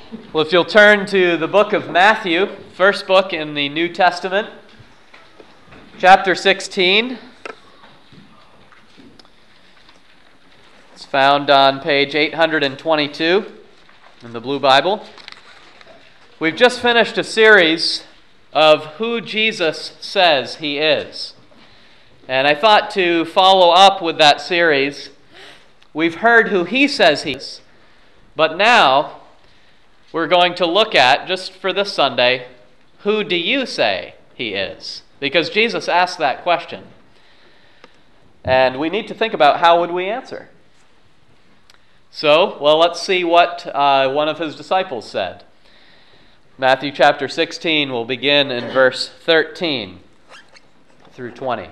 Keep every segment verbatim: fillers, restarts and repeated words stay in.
Well, if you'll turn to the book of Matthew, first book in the New Testament, chapter sixteen. It's found on page eight hundred twenty-two in the Blue Bible. We've just finished a series of who Jesus says he is. And I thought to follow up with that series. We've heard who he says he is, but now we're going to look at, just for this Sunday, who do you say he is? Because Jesus asked that question. And we need to think about how would we answer. So, well, let's see what uh, one of his disciples said. Matthew chapter sixteen will begin in verse thirteen through twenty.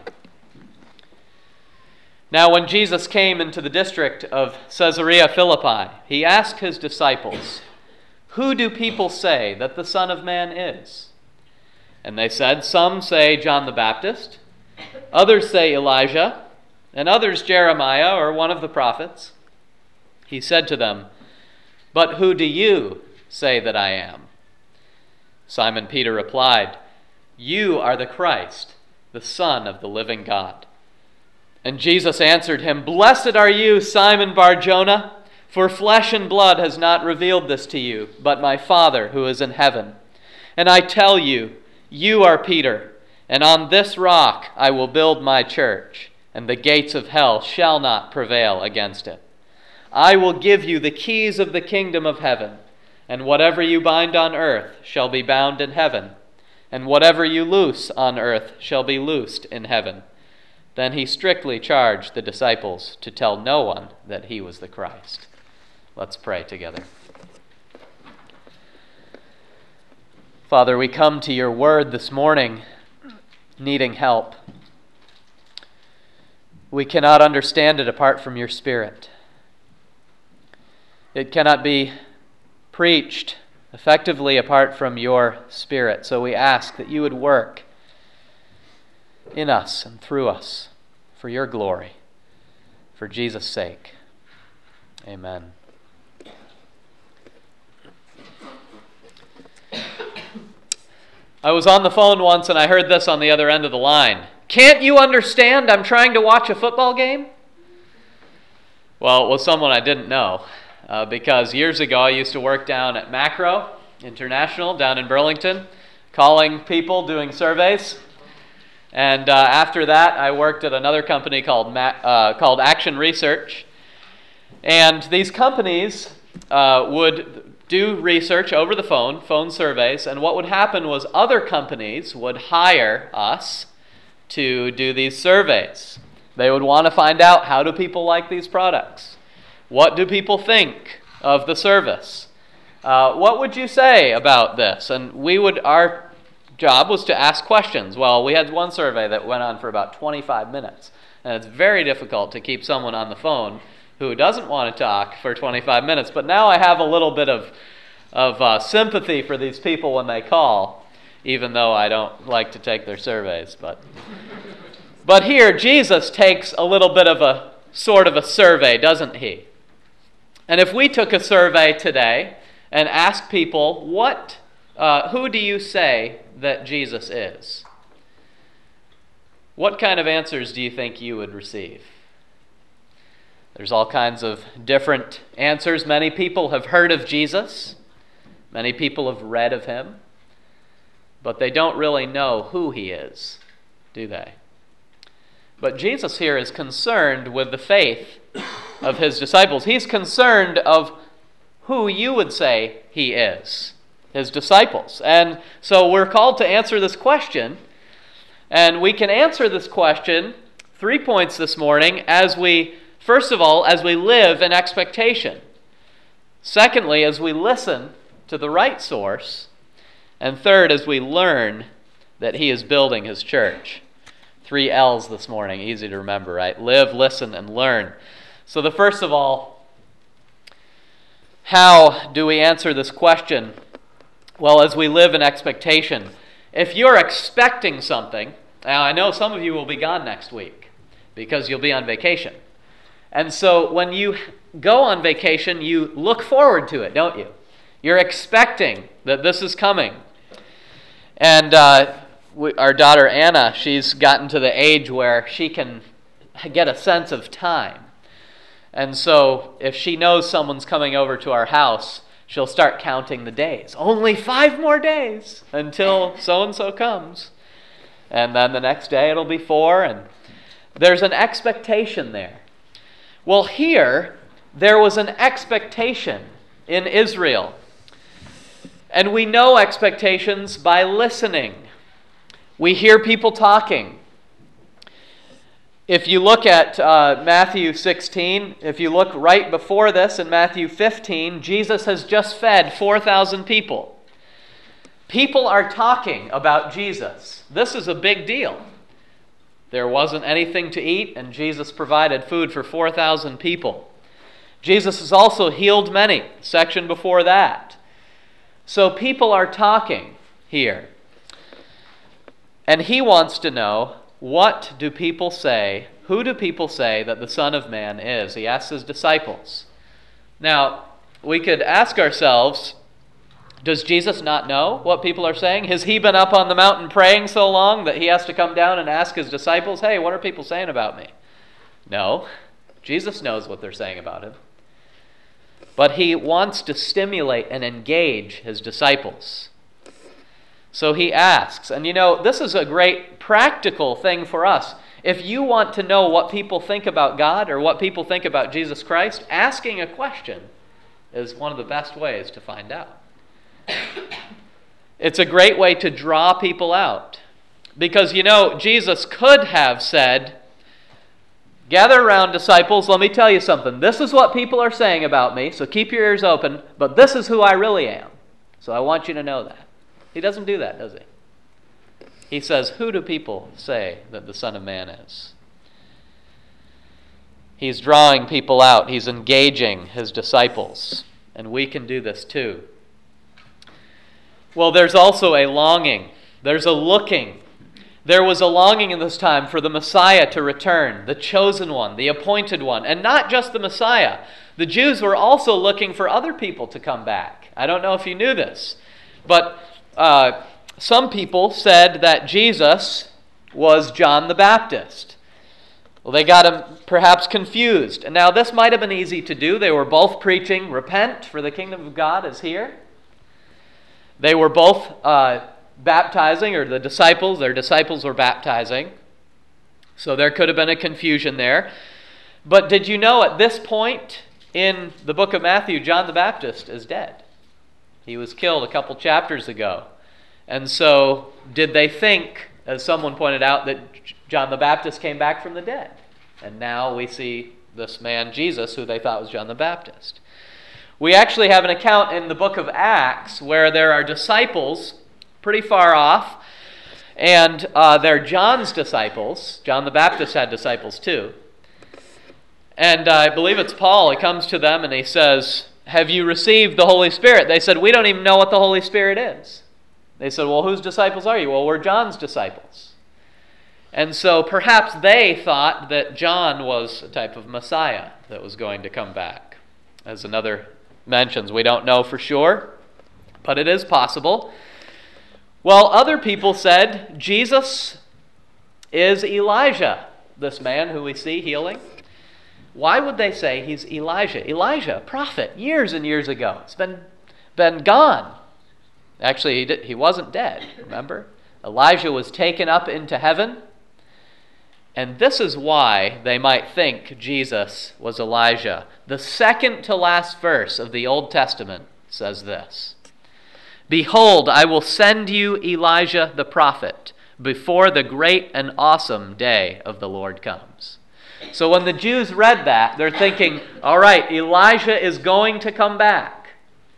Now, when Jesus came into the district of Caesarea Philippi, he asked his disciples, "Who do people say that the Son of Man is?" And they said, "Some say John the Baptist, others say Elijah, and others Jeremiah or one of the prophets." He said to them, "But who do you say that I am?" Simon Peter replied, "You are the Christ, the Son of the living God." And Jesus answered him, "Blessed are you, Simon Bar-Jonah, for flesh and blood has not revealed this to you, but my Father who is in heaven. And I tell you, you are Peter, and on this rock I will build my church, and the gates of hell shall not prevail against it. I will give you the keys of the kingdom of heaven, and whatever you bind on earth shall be bound in heaven, and whatever you loose on earth shall be loosed in heaven." Then he strictly charged the disciples to tell no one that he was the Christ. Let's pray together. Father, we come to your word this morning needing help. We cannot understand it apart from your Spirit. It cannot be preached effectively apart from your Spirit. So we ask that you would work in us and through us for your glory, for Jesus' sake. Amen. I was on the phone once and I heard this on the other end of the line. "Can't you understand I'm trying to watch a football game?" Well, it was someone I didn't know. Uh, because years ago I used to work down at Macro International down in Burlington, calling people, doing surveys. And uh, after that I worked at another company called, Ma- uh, called Action Research. And these companies uh, would do research over the phone, phone surveys, and what would happen was other companies would hire us to do these surveys. They would want to find out, how do people like these products? What do people think of the service? Uh, what would you say about this? And we would, our job was to ask questions. Well, we had one survey that went on for about twenty-five minutes, and it's very difficult to keep someone on the phone who doesn't want to talk for twenty-five minutes. But now I have a little bit of, of uh, sympathy for these people when they call, even though I don't like to take their surveys. But, but here, Jesus takes a little bit of a sort of a survey, doesn't he? And if we took a survey today and asked people, what, uh, who do you say that Jesus is? What kind of answers do you think you would receive? There's all kinds of different answers. Many people have heard of Jesus. Many people have read of him. But they don't really know who he is, do they? But Jesus here is concerned with the faith of his disciples. He's concerned of who you would say he is, his disciples. And so we're called to answer this question. And we can answer this question, three points this morning, as we, first of all, as we live in expectation. Secondly, as we listen to the right source. And third, as we learn that he is building his church. Three L's this morning, easy to remember, right? Live, listen, and learn. So the first of all, how do we answer this question? Well, as we live in expectation. If you're expecting something, now I know some of you will be gone next week because you'll be on vacation. And so when you go on vacation, you look forward to it, don't you? You're expecting that this is coming. And uh, we, our daughter Anna, she's gotten to the age where she can get a sense of time. And so if she knows someone's coming over to our house, she'll start counting the days. Only five more days until so-and-so comes. And then the next day it'll be four, and there's an expectation there. Well, here, there was an expectation in Israel. And we know expectations by listening. We hear people talking. If you look at uh, Matthew sixteen, if you look right before this in Matthew fifteen, Jesus has just fed four thousand people. People are talking about Jesus. This is a big deal. There wasn't anything to eat, and Jesus provided food for four thousand people. Jesus has also healed many, section before that. So people are talking here. And he wants to know, what do people say, who do people say that the Son of Man is? He asks his disciples. Now, we could ask ourselves, does Jesus not know what people are saying? Has he been up on the mountain praying so long that he has to come down and ask his disciples, hey, what are people saying about me? No, Jesus knows what they're saying about him. But he wants to stimulate and engage his disciples. So he asks, and you know, this is a great practical thing for us. If you want to know what people think about God or what people think about Jesus Christ, asking a question is one of the best ways to find out. It's a great way to draw people out. Because, you know, Jesus could have said, gather around, disciples, let me tell you something. This is what people are saying about me, so keep your ears open, but this is who I really am. So I want you to know that. He doesn't do that, does he? He says, who do people say that the Son of Man is? He's drawing people out. He's engaging his disciples. And we can do this too. Well, there's also a longing. There's a looking. There was a longing in this time for the Messiah to return, the chosen one, the appointed one. And not just the Messiah. The Jews were also looking for other people to come back. I don't know if you knew this, but uh, some people said that Jesus was John the Baptist. Well, they got him perhaps confused. And now this might have been easy to do. They were both preaching, repent, for the kingdom of God is here. They were both uh, baptizing, or the disciples, their disciples were baptizing. So there could have been a confusion there. But did you know at this point in the book of Matthew, John the Baptist is dead? He was killed a couple chapters ago. And so did they think, as someone pointed out, that John the Baptist came back from the dead? And now we see this man, Jesus, who they thought was John the Baptist. We actually have an account in the book of Acts where there are disciples pretty far off, and uh, they're John's disciples. John the Baptist had disciples too. And uh, I believe it's Paul. He comes to them and he says, have you received the Holy Spirit? They said, we don't even know what the Holy Spirit is. They said, well, whose disciples are you? Well, we're John's disciples. And so perhaps they thought that John was a type of Messiah that was going to come back. As another mentions, we don't know for sure, but it is possible. Well, other people said Jesus is Elijah, this man who we see healing. Why would they say he's Elijah? Elijah, a prophet, years and years ago. It's been, been gone. Actually, he, did, he wasn't dead, remember? Elijah was taken up into heaven. And this is why they might think Jesus was Elijah. The second to last verse of the Old Testament says this. Behold, I will send you Elijah the prophet before the great and awesome day of the Lord comes. So when the Jews read that, they're thinking, all right, Elijah is going to come back.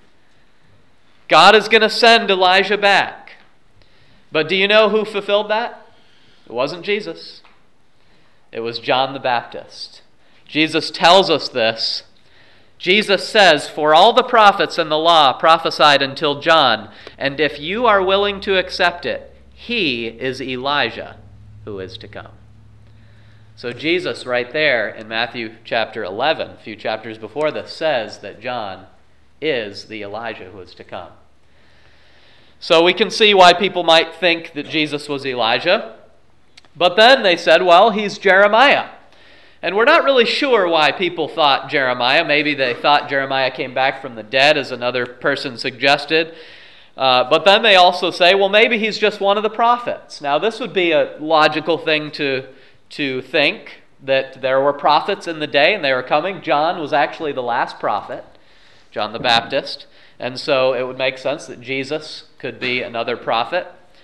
God is going to send Elijah back. But do you know who fulfilled that? It wasn't Jesus. It was John the Baptist. Jesus tells us this. Jesus says, for all the prophets and the law prophesied until John, and if you are willing to accept it, he is Elijah who is to come. So Jesus right there in Matthew chapter eleven, a few chapters before this, says that John is the Elijah who is to come. So we can see why people might think that Jesus was Elijah. But then they said, well, he's Jeremiah. And we're not really sure why people thought Jeremiah. Maybe they thought Jeremiah came back from the dead, as another person suggested. Uh, but then they also say, well, maybe he's just one of the prophets. Now, this would be a logical thing to, to think, that there were prophets in the day and they were coming. John was actually the last prophet, John the Baptist. And so it would make sense that Jesus could be another prophet.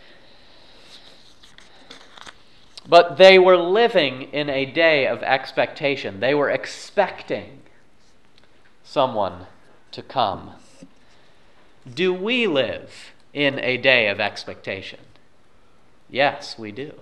But they were living in a day of expectation. They were expecting someone to come. Do we live in a day of expectation? Yes, we do.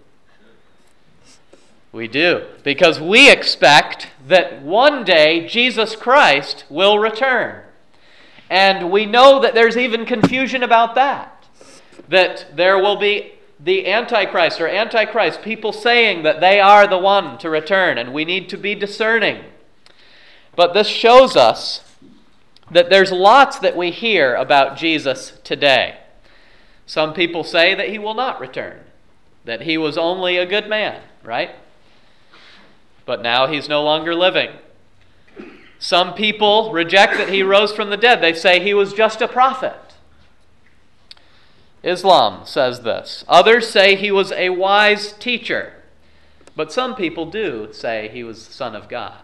We do. Because we expect that one day Jesus Christ will return. And we know that there's even confusion about that. That there will be the Antichrist or Antichrist, people saying that they are the one to return, and we need to be discerning. But this shows us that there's lots that we hear about Jesus today. Some people say that he will not return, that he was only a good man, right? But now he's no longer living. Some people reject that he rose from the dead. They say he was just a prophet. Islam says this. Others say he was a wise teacher. But some people do say he was the Son of God.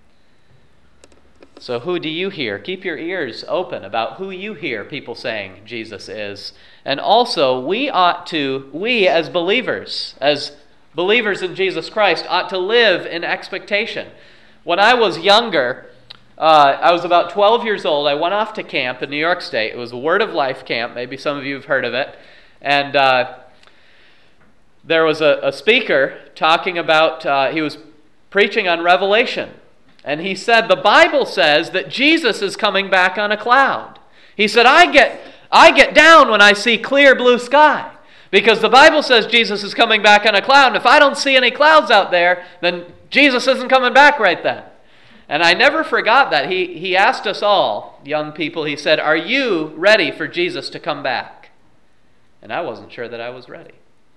So who do you hear? Keep your ears open about who you hear people saying Jesus is. And also, we ought to, we as believers, as believers in Jesus Christ, ought to live in expectation. When I was younger, Uh, I was about twelve years old. I went off to camp in New York State. It was a Word of Life camp. Maybe some of you have heard of it. And uh, there was a, a speaker talking about, uh, he was preaching on Revelation. And he said, the Bible says that Jesus is coming back on a cloud. He said, I get, I get down when I see clear blue sky. Because the Bible says Jesus is coming back on a cloud. And if I don't see any clouds out there, then Jesus isn't coming back right then. And I never forgot that. He, he asked us all, young people, he said, are you ready for Jesus to come back? And I wasn't sure that I was ready.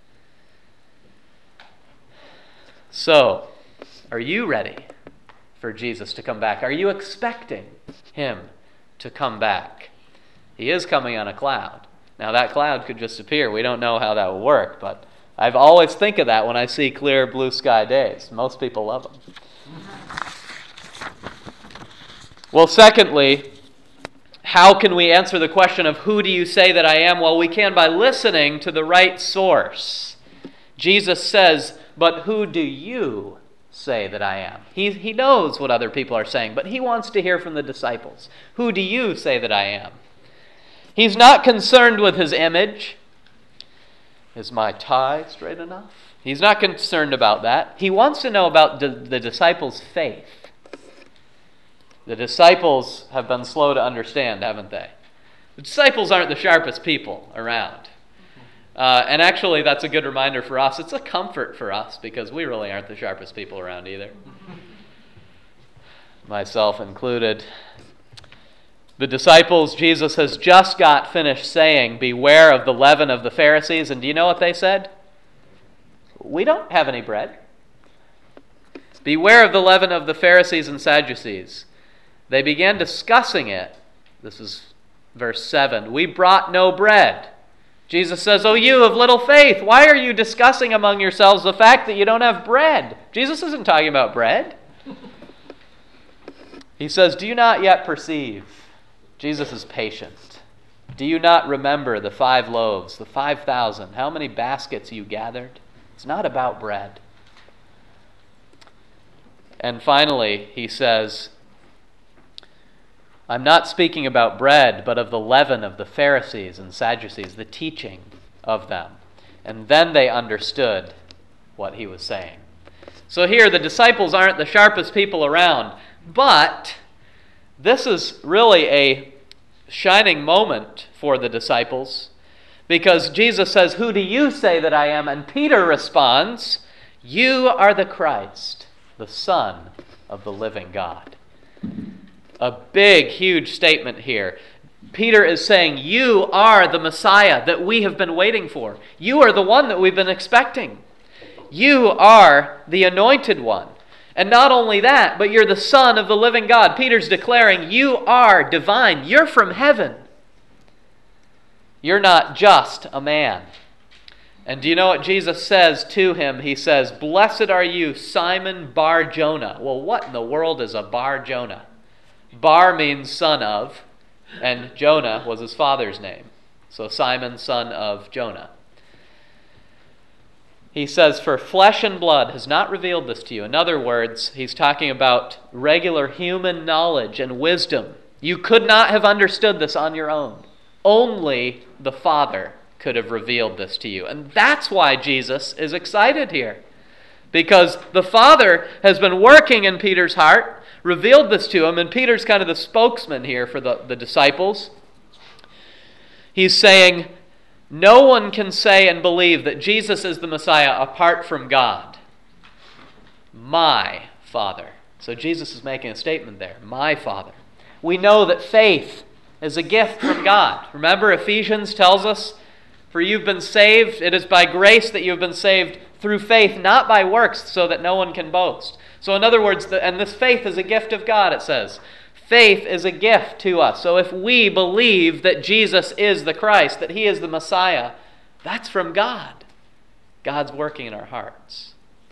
So, are you ready for Jesus to come back? Are you expecting him to come back? He is coming on a cloud. Now, that cloud could just appear. We don't know how that will work, but I've always think of that when I see clear blue sky days. Most people love them. Well, secondly, how can we answer the question of who do you say that I am? Well, we can by listening to the right source. Jesus says, but who do you say that I am? He, he knows what other people are saying, but he wants to hear from the disciples. Who do you say that I am? He's not concerned with his image. Is my tie straight enough? He's not concerned about that. He wants to know about the, the disciples' faith. The disciples have been slow to understand, haven't they? The disciples aren't the sharpest people around. Uh, and actually, that's a good reminder for us. It's a comfort for us because we really aren't the sharpest people around either. Myself included. The disciples, Jesus has just got finished saying, beware of the leaven of the Pharisees. And do you know what they said? We don't have any bread. Beware of the leaven of the Pharisees and Sadducees. They began discussing it. This is verse seven. We brought no bread. Jesus says, oh, you of little faith, why are you discussing among yourselves the fact that you don't have bread? Jesus isn't talking about bread. He says, do you not yet perceive? Jesus is patient. Do you not remember the five loaves, the five thousand, how many baskets you gathered? It's not about bread. And finally, he says, I'm not speaking about bread, but of the leaven of the Pharisees and Sadducees, the teaching of them. And then they understood what he was saying. So here, the disciples aren't the sharpest people around, but this is really a shining moment for the disciples, because Jesus says, who do you say that I am? And Peter responds, you are the Christ, the Son of the living God. A big, huge statement here. Peter is saying, you are the Messiah that we have been waiting for. You are the one that we've been expecting. You are the anointed one. And not only that, but you're the Son of the living God. Peter's declaring, you are divine. You're from heaven. You're not just a man. And do you know what Jesus says to him? He says, blessed are you, Simon Bar-Jonah. Well, what in the world is a Bar-Jonah? Bar means son of, and Jonah was his father's name. So Simon, son of Jonah. He says, for flesh and blood has not revealed this to you. In other words, he's talking about regular human knowledge and wisdom. You could not have understood this on your own. Only the Father could have revealed this to you. And that's why Jesus is excited here. Because the Father has been working in Peter's heart, revealed this to him, and Peter's kind of the spokesman here for the, the disciples. He's saying, no one can say and believe that Jesus is the Messiah apart from God. My Father. So Jesus is making a statement there. My Father. We know that faith is a gift from God. Remember, Ephesians tells us, for you've been saved, it is by grace that you've been saved through faith, not by works, so that no one can boast. So in other words, the, and this faith is a gift of God, it says. Faith is a gift to us. So if we believe that Jesus is the Christ, that he is the Messiah, that's from God. God's working in our hearts.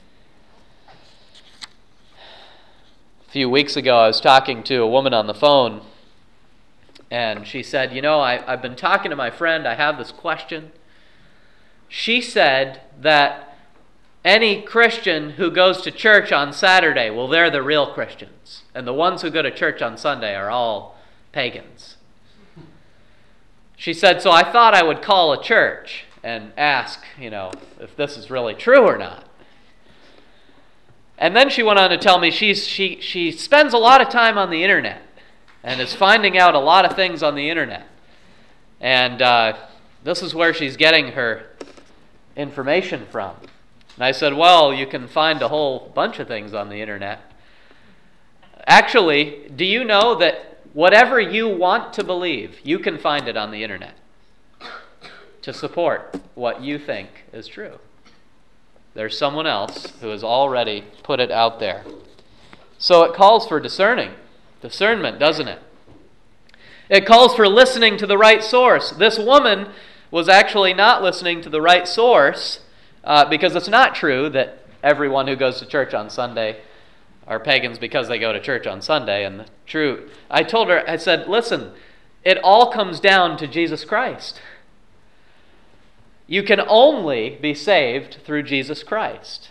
A few weeks ago, I was talking to a woman on the phone, and she said, you know, I, I've been talking to my friend, I have this question. She said that any Christian who goes to church on Saturday, well, they're the real Christians. And the ones who go to church on Sunday are all pagans. She said, so I thought I would call a church and ask, you know, if this is really true or not. And then she went on to tell me she's, she, she spends a lot of time on the internet and is finding out a lot of things on the internet. And uh, this is where she's getting her information from. And I said, well, you can find a whole bunch of things on the internet. Actually, do you know that whatever you want to believe, you can find it on the internet to support what you think is true? There's someone else who has already put it out there. So it calls for discerning, discernment, doesn't it? It calls for listening to the right source. This woman was actually not listening to the right source uh, because it's not true that everyone who goes to church on Sunday are pagans because they go to church on Sunday. And the true, I told her, I said, listen, it all comes down to Jesus Christ. You can only be saved through Jesus Christ.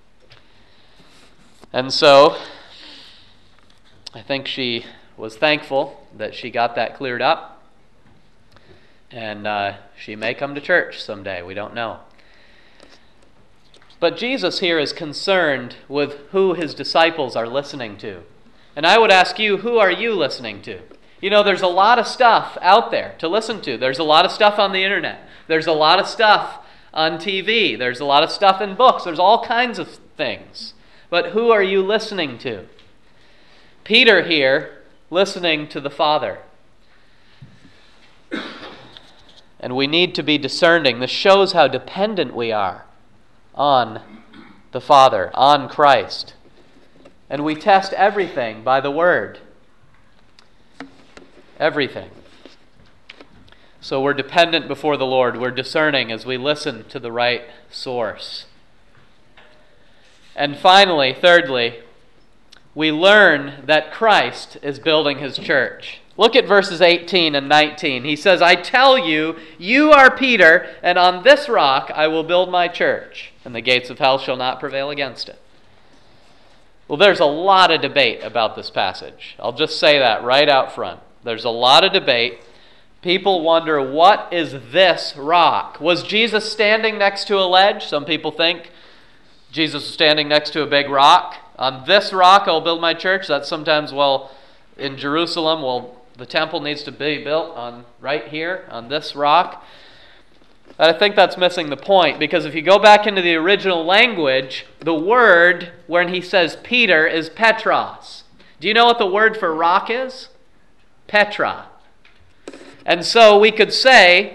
And so, I think she was thankful that she got that cleared up. And uh, she may come to church someday. We don't know. But Jesus here is concerned with who his disciples are listening to. And I would ask you, who are you listening to? You know, there's a lot of stuff out there to listen to. There's a lot of stuff on the internet. There's a lot of stuff on T V. There's a lot of stuff in books. There's all kinds of things. But who are you listening to? Peter here, listening to the Father. And we need to be discerning. This shows how dependent we are on the Father, on Christ. And we test everything by the Word. Everything. So we're dependent before the Lord. We're discerning as we listen to the right source. And finally, thirdly, we learn that Christ is building his church. Look at verses eighteen and nineteen. He says, I tell you, you are Peter, and on this rock I will build my church, and the gates of hell shall not prevail against it. Well, there's a lot of debate about this passage. I'll just say that right out front. There's a lot of debate. People wonder, what is this rock? Was Jesus standing next to a ledge? Some people think Jesus was standing next to a big rock. On this rock I'll build my church. That's sometimes, well, in Jerusalem, well, the temple needs to be built on right here, on this rock. I think that's missing the point, because if you go back into the original language, the word when he says Peter is Petros. Do you know what the word for rock is? Petra. And so we could say,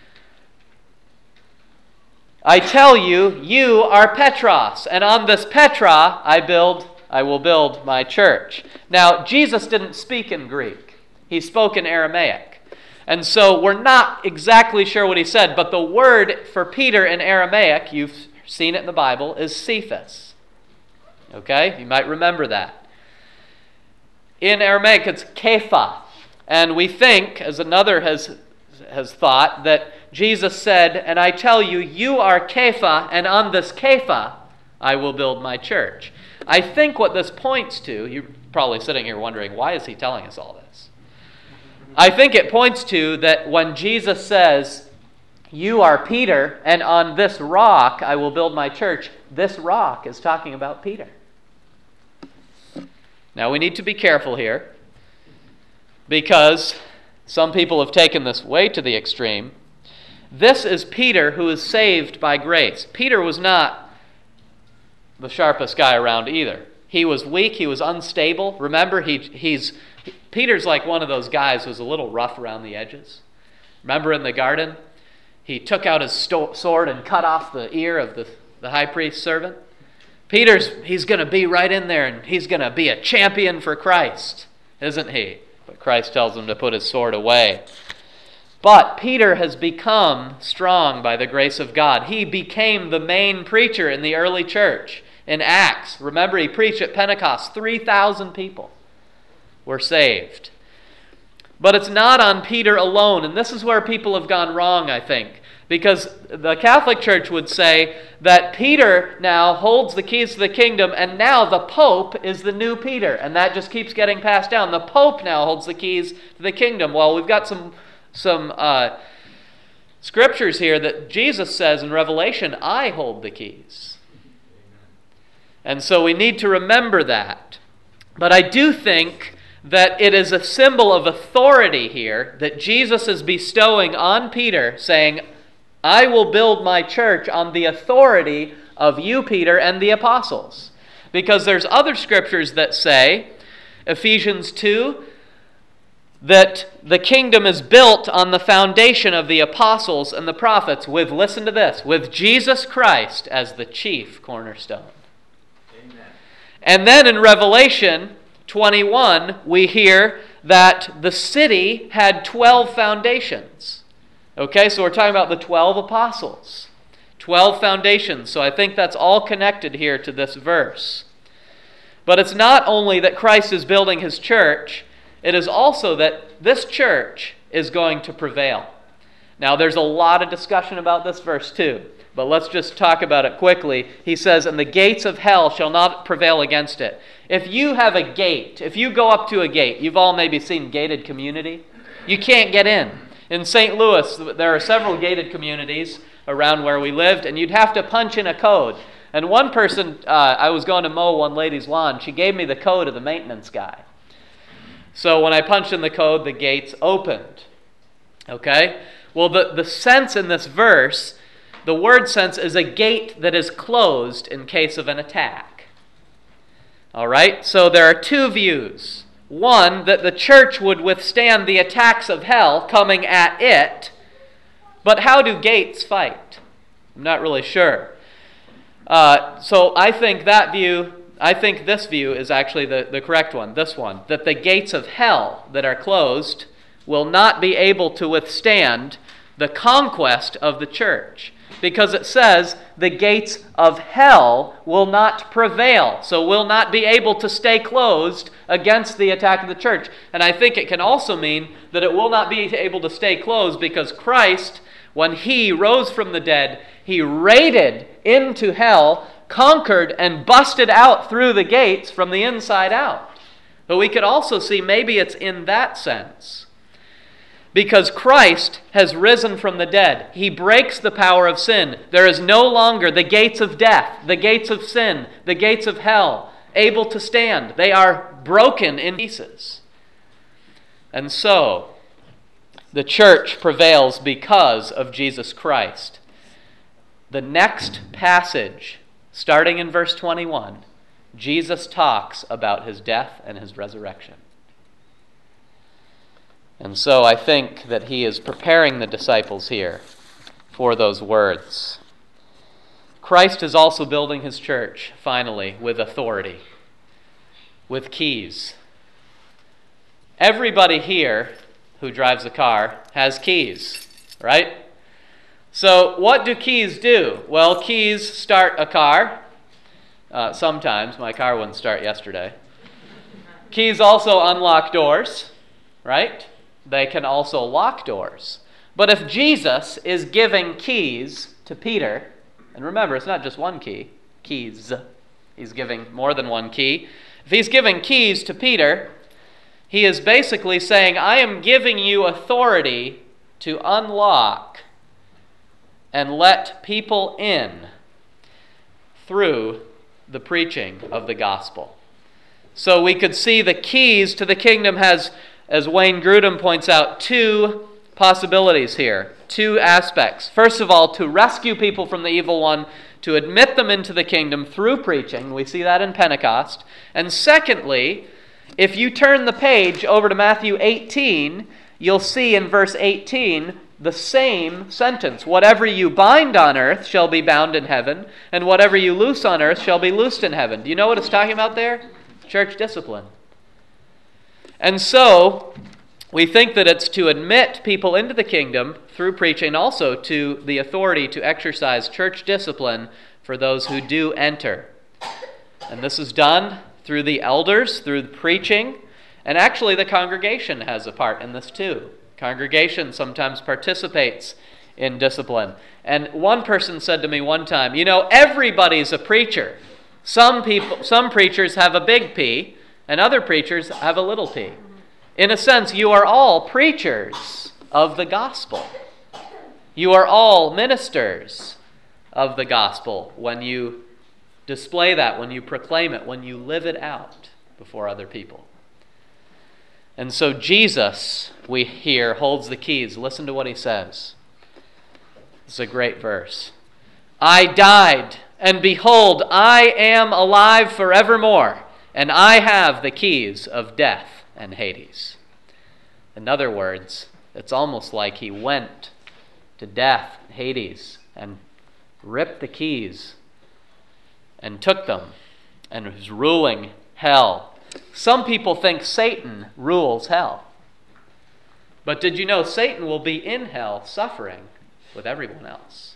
I tell you, you are Petros, and on this Petra I build, I will build my church. Now, Jesus didn't speak in Greek. He spoke in Aramaic. And so we're not exactly sure what he said, but the word for Peter in Aramaic, you've seen it in the Bible, is Cephas. Okay? You might remember that. In Aramaic, it's Kepha. And we think, as another has, has thought, that Jesus said, and I tell you, you are Kepha, and on this Kepha I will build my church. I think what this points to, you're probably sitting here wondering, why is he telling us all this? I think it points to that when Jesus says, you are Peter, and on this rock I will build my church, this rock is talking about Peter. Now we need to be careful here, because some people have taken this way to the extreme. This is Peter who is saved by grace. Peter was not the sharpest guy around either. He was weak, he was unstable. Remember, he, he's Peter's like one of those guys who's a little rough around the edges. Remember in the garden? He took out his sto- sword and cut off the ear of the, the high priest's servant. Peter's, he's going to be right in there, and he's going to be a champion for Christ, isn't he? But Christ tells him to put his sword away. But Peter has become strong by the grace of God. He became the main preacher in the early church in Acts. Remember, he preached at Pentecost. three thousand people were saved. But it's not on Peter alone, and this is where people have gone wrong, I think. Because the Catholic Church would say that Peter now holds the keys to the kingdom, and now the Pope is the new Peter. And that just keeps getting passed down. The Pope now holds the keys to the kingdom. Well, we've got some, some uh, scriptures here that Jesus says in Revelation, I hold the keys. And so we need to remember that. But I do think that it is a symbol of authority here that Jesus is bestowing on Peter, saying, I will build my church on the authority of you, Peter, and the apostles. Because there's other scriptures that say, Ephesians two, that the kingdom is built on the foundation of the apostles and the prophets with, listen to this, with Jesus Christ as the chief cornerstone. Amen. And then in Revelation twenty-one, we hear that the city had twelve foundations. Okay, so we're talking about the twelve apostles. twelve foundations. So I think that's all connected here to this verse. But it's not only that Christ is building his church, it is also that this church is going to prevail. Now, there's a lot of discussion about this verse too, but let's just talk about it quickly. He says, and the gates of hell shall not prevail against it. If you have a gate, if you go up to a gate, you've all maybe seen gated community, you can't get in. In Saint Louis, there are several gated communities around where we lived, and you'd have to punch in a code. And one person, uh, I was going to mow one lady's lawn, she gave me the code of the maintenance guy. So when I punched in the code, the gates opened. Okay? Well, the, the sense in this verse, the word sense is a gate that is closed in case of an attack. All right? So there are two views. One, that the church would withstand the attacks of hell coming at it. But how do gates fight? I'm not really sure. Uh, so I think that view, I think this view is actually the, the correct one, this one. That the gates of hell that are closed will not be able to withstand the conquest of the church. Because it says the gates of hell will not prevail. So will not be able to stay closed against the attack of the church. And I think it can also mean that it will not be able to stay closed because Christ, when he rose from the dead, he raided into hell, conquered, and busted out through the gates from the inside out. But we could also see maybe it's in that sense. Because Christ has risen from the dead. He breaks the power of sin. There is no longer the gates of death, the gates of sin, the gates of hell able to stand. They are broken in pieces. And so, the church prevails because of Jesus Christ. The next passage, starting in verse twenty-one, Jesus talks about his death and his resurrection. And so I think that he is preparing the disciples here for those words. Christ is also building his church, finally, with authority, with keys. Everybody here who drives a car has keys, right? So what do keys do? Well, keys start a car. Uh, sometimes. My car wouldn't start yesterday. Keys also unlock doors, right? They can also lock doors. But if Jesus is giving keys to Peter, and remember, it's not just one key, keys. He's giving more than one key. If he's giving keys to Peter, he is basically saying, I am giving you authority to unlock and let people in through the preaching of the gospel. So we could see the keys to the kingdom has, as Wayne Grudem points out, two possibilities here, two aspects. First of all, to rescue people from the evil one, to admit them into the kingdom through preaching. We see that in Pentecost. And secondly, if you turn the page over to Matthew eighteen, you'll see in verse eighteen the same sentence. Whatever you bind on earth shall be bound in heaven, and whatever you loose on earth shall be loosed in heaven. Do you know what it's talking about there? Church discipline. And so, we think that it's to admit people into the kingdom through preaching, and also to the authority to exercise church discipline for those who do enter. And this is done through the elders, through the preaching, and actually the congregation has a part in this too. Congregation sometimes participates in discipline. And one person said to me one time, you know, everybody's a preacher. Some people, some preachers have a big P, and other preachers have a little p. In a sense, you are all preachers of the gospel. You are all ministers of the gospel when you display that, when you proclaim it, when you live it out before other people. And so Jesus, we hear, holds the keys. Listen to what he says. It's a great verse. I died, and behold, I am alive forevermore, and I have the keys of death and Hades. In other words, it's almost like he went to death, Hades, and ripped the keys and took them and was ruling hell. Some people think Satan rules hell. But did you know Satan will be in hell suffering with everyone else?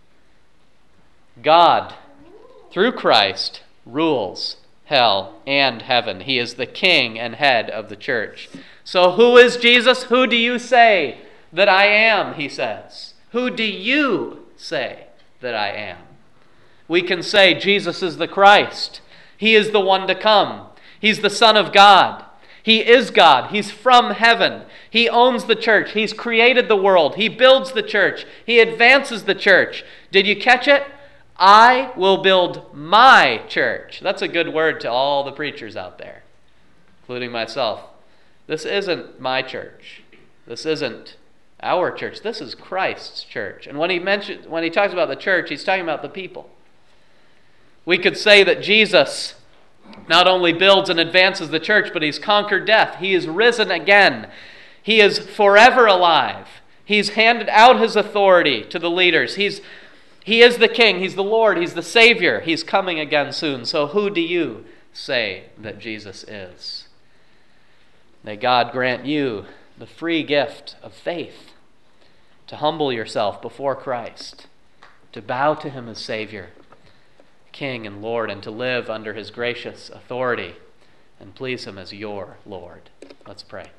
God, through Christ, rules hell and heaven. He is the king and head of the church. So who is Jesus? Who do you say that I am, he says. Who do you say that I am? We can say Jesus is the Christ. He is the one to come. He's the Son of God. He is God. He's from heaven. He owns the church. He's created the world. He builds the church. He advances the church. Did you catch it? I will build my church. That's a good word to all the preachers out there, including myself. This isn't my church. This isn't our church. This is Christ's church. And when he mentions, when he talks about the church, he's talking about the people. We could say that Jesus not only builds and advances the church, but he's conquered death. He is risen again. He is forever alive. He's handed out his authority to the leaders. He's He is the King. He's the Lord. He's the Savior. He's coming again soon. So who do you say that Jesus is? May God grant you the free gift of faith to humble yourself before Christ, to bow to him as Savior, King and Lord, and to live under his gracious authority and please him as your Lord. Let's pray.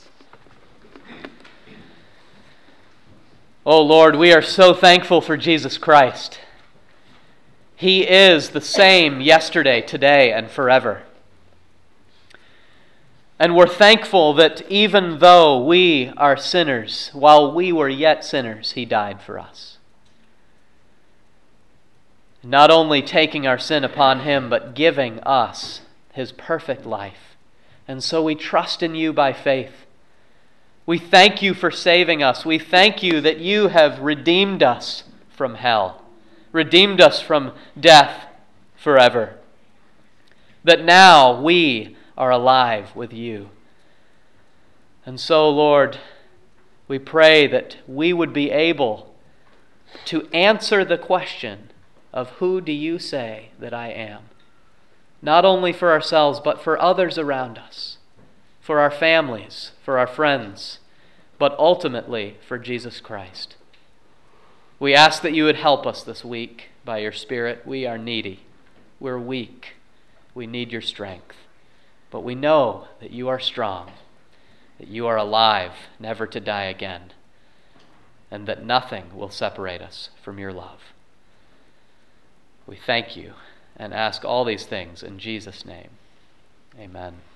Oh Lord, we are so thankful for Jesus Christ. He is the same yesterday, today, and forever. And we're thankful that even though we are sinners, while we were yet sinners, he died for us. Not only taking our sin upon him, but giving us his perfect life. And so we trust in you by faith. We thank you for saving us. We thank you that you have redeemed us from hell, redeemed us from death forever. that now we are alive with you. And so, Lord, we pray that we would be able to answer the question of who do you say that I am? Not only for ourselves, but for others around us, for our families, for our friends, but ultimately for Jesus Christ. We ask that you would help us this week by your Spirit. We are needy. We're weak. We need your strength. But we know that you are strong, that you are alive, never to die again, and that nothing will separate us from your love. We thank you and ask all these things in Jesus' name. Amen.